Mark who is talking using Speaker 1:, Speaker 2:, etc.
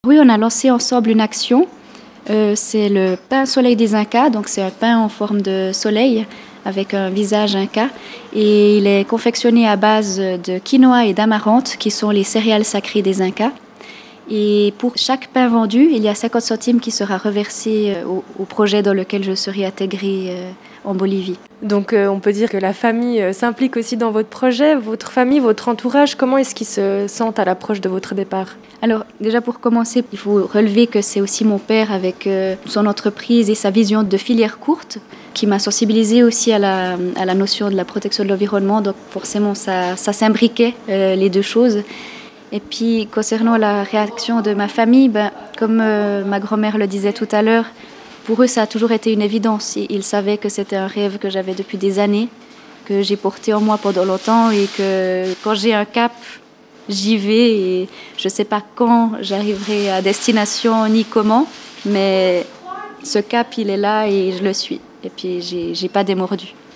Speaker 1: Oui, on a lancé ensemble une action. C'est le pain soleil des Incas, donc c'est un pain en forme de soleil avec un visage inca. Et il est confectionné à base de quinoa et d'amarante, qui sont les céréales sacrées des Incas. Et pour chaque pain vendu, il y a 50 centimes qui sera reversé au projet dans lequel je serai intégrée en Bolivie.
Speaker 2: Donc on peut dire que la famille s'implique aussi dans votre projet. Votre famille, votre entourage, comment est-ce qu'ils se sentent à l'approche de votre départ ?
Speaker 1: Alors déjà pour commencer, il faut relever que c'est aussi mon père avec son entreprise et sa vision de filière courte qui m'a sensibilisée aussi à la notion de la protection de l'environnement. Donc forcément ça s'imbriquait les deux choses. Et puis concernant la réaction de ma famille, comme ma grand-mère le disait tout à l'heure, pour eux ça a toujours été une évidence. Ils savaient que c'était un rêve que j'avais depuis des années, que j'ai porté en moi pendant longtemps et que quand j'ai un cap, j'y vais et je ne sais pas quand j'arriverai à destination ni comment, mais ce cap il est là et je le suis. Et puis j'ai pas démordu.